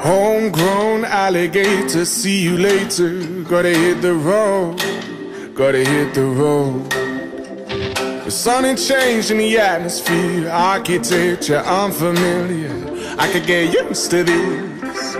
Homegrown alligator, see you later. Gotta hit the road, gotta hit the road. The sun ain't changing the atmosphere, architecture unfamiliar. I could get used to this.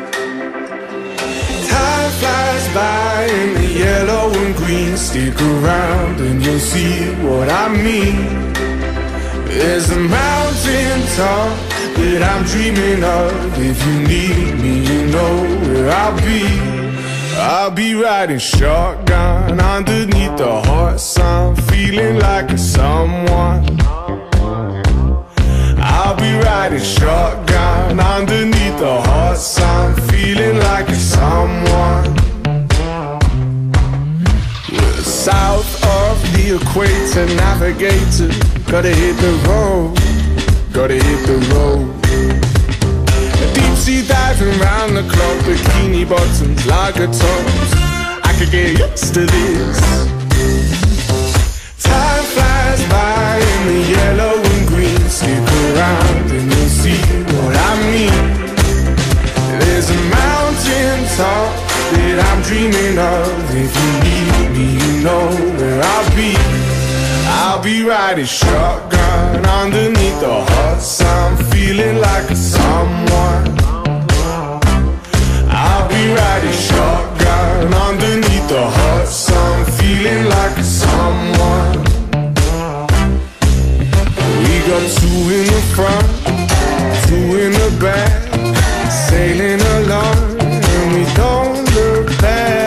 Time flies by in the yellow and green. Stick around and you'll see what I mean. There's a mountain top that I'm dreaming of. If you need me, you know where I'll be. I'll be riding shotgun underneath the hot sun, feeling like a someone. I'll be riding shotgun underneath the hot sun, feeling like a someone. We're south of the equator, navigator. Gotta hit the road, gotta hit the road. Deep sea diving round the clock, bikini bottoms, lager tops. I could get used to this. Time flies by in the yellow and green. Stick around and you'll see what I mean. There's a mountain top that I'm dreaming of. If you need me, you know where I'll be. I'll be riding shotgun underneath the hot sun, feeling like a someone. I'll be riding shotgun underneath the hot sun, feeling like a someone. We got two in the front, two in the back, sailing along and we don't look back.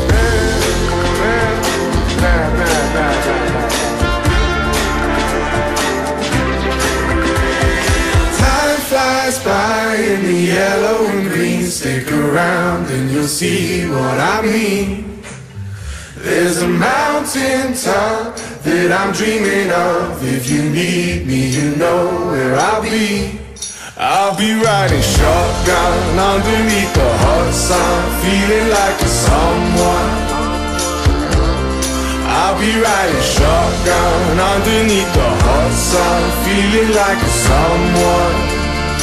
By in the yellow and green. Stick around and you'll see what I mean. There's a mountain top that I'm dreaming of. If you need me, you know where I'll be. I'll be riding shotgun underneath the hot sun, feeling like a someone. I'll be riding shotgun underneath the hot sun, feeling like a someone.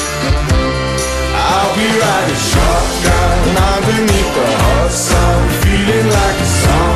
I'll be riding shotgun underneath the hot sun, feeling like a song.